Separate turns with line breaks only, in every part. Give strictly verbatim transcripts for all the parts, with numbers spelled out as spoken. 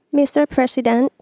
Mister President,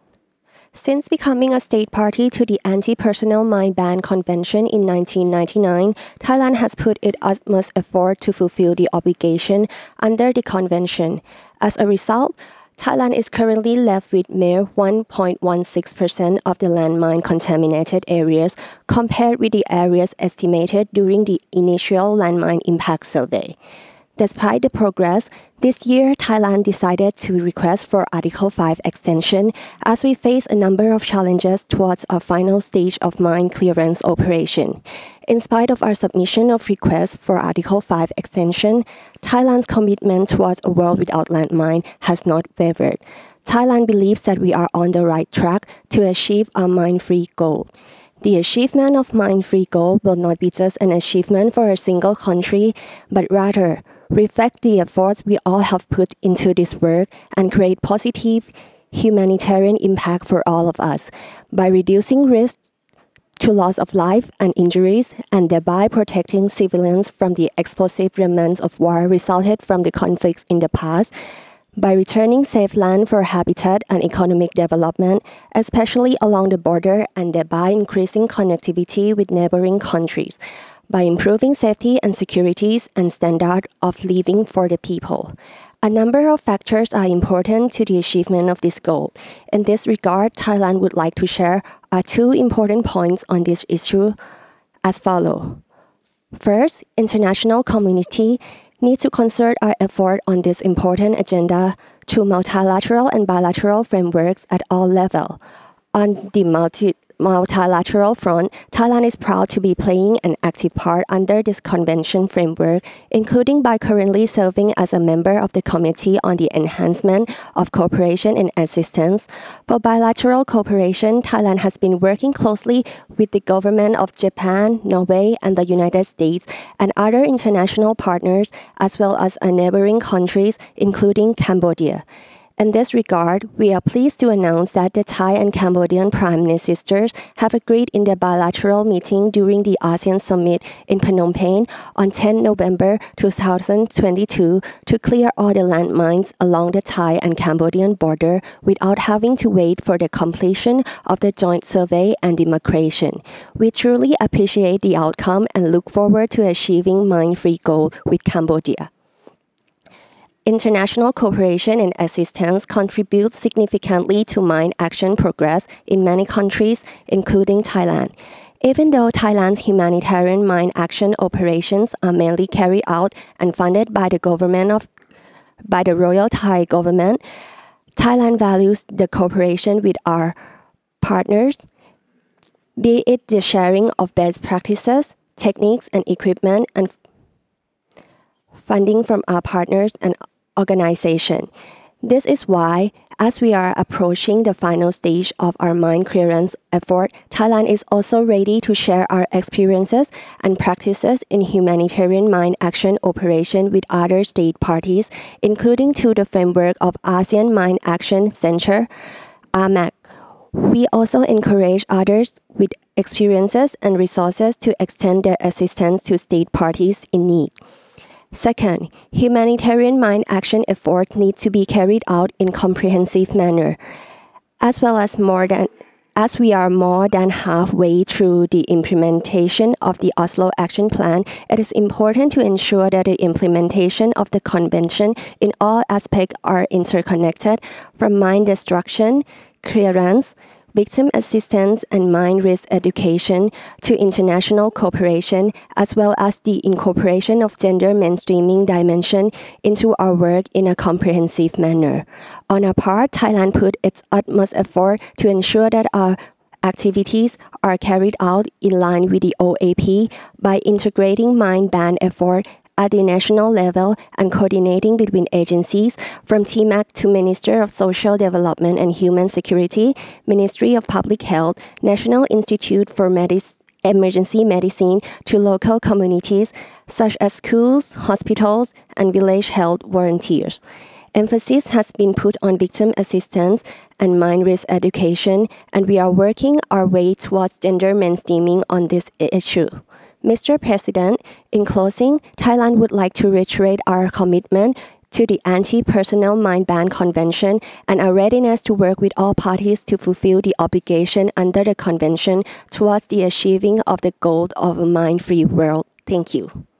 since becoming a state party to the Anti-Personnel Mine Ban Convention in nineteen ninety-nine, Thailand has put its utmost effort to fulfill the obligation under the convention. As a result, Thailand is currently left with mere one point one six percent of the landmine contaminated areas compared with the areas estimated during the initial landmine impact survey. Despite the progress, this year Thailand decided to request for Article five extension as we face a number of challenges towards our final stage of mine clearance operation. In spite of our submission of requests for Article five extension, Thailand's commitment towards a world without landmine has not wavered. Thailand believes that we are on the right track to achieve our mine-free goal. The achievement of mine-free goal will not be just an achievement for a single country, but rather reflect the efforts we all have put into this work and create positive humanitarian impact for all of us by reducing risk to loss of life and injuries and thereby protecting civilians from the explosive remnants of war resulted from the conflicts in the past by returning safe land for habitat and economic development, especially along the border, and thereby increasing connectivity with neighboring countries, by improving safety and security and standard of living for the people. A number of factors are important to the achievement of this goal. In this regard, Thailand would like to share our two important points on this issue as follows. First, international community need to concert our effort on this important agenda through multilateral and bilateral frameworks at all levels. On the multi- multilateral front, Thailand is proud to be playing an active part under this convention framework, including by currently serving as a member of the Committee on the Enhancement of Cooperation and Assistance. For bilateral cooperation, Thailand has been working closely with the government of Japan, Norway, and the United States and other international partners, as well as our neighboring countries, including Cambodia. In this regard, we are pleased to announce that the Thai and Cambodian Prime Ministers have agreed in their bilateral meeting during the ASEAN Summit in Phnom Penh on the tenth of November two thousand twenty-two to clear all the landmines along the Thai and Cambodian border without having to wait for the completion of the joint survey and demarcation. We truly appreciate the outcome and look forward to achieving mine-free goal with Cambodia. International cooperation and assistance contribute significantly to mine action progress in many countries, including Thailand. Even though Thailand's humanitarian mine action operations are mainly carried out and funded by the government of by the Royal Thai government, Thailand values the cooperation with our partners, be it the sharing of best practices, techniques, and equipment, and funding from our partners and organizations. This is why, as we are approaching the final stage of our mine clearance effort, Thailand is also ready to share our experiences and practices in humanitarian mine action operation with other state parties, including to the framework of ASEAN Mine Action Center, A M A C. We also encourage others with experiences and resources to extend their assistance to state parties in need. Second, humanitarian mine action efforts need to be carried out in comprehensive manner, as well as more than as we are more than halfway through the implementation of the Oslo Action Plan, it is important to ensure that the implementation of the convention in all aspects are interconnected, from mine destruction, clearance, victim assistance and mine risk education to international cooperation, as well as the incorporation of gender mainstreaming dimension into our work in a comprehensive manner. On our part, Thailand put its utmost effort to ensure that our activities are carried out in line with the O A P by integrating mine ban effort at the national level and coordinating between agencies from T M A C to Minister of Social Development and Human Security, Ministry of Public Health, National Institute for Medic- Emergency Medicine to local communities such as schools, hospitals, and village health volunteers. Emphasis has been put on victim assistance and mine risk education, and we are working our way towards gender mainstreaming on this issue. Mister President, in closing, Thailand would like to reiterate our commitment to the Anti-Personnel Mine Ban Convention and our readiness to work with all parties to fulfill the obligation under the convention towards the achieving of the goal of a mine-free world. Thank you.